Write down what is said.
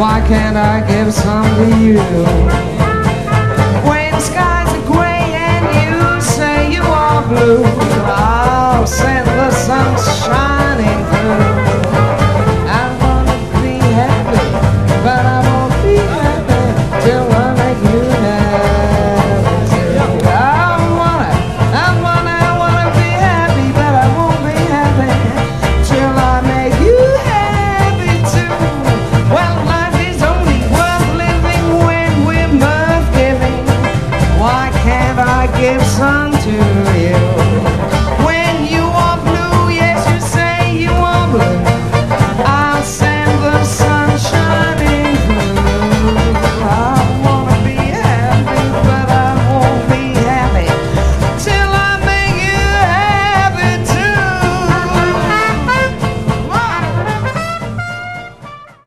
why can't I give some to you? When skies are gray and you say you are blue, I'll send the sun shining through.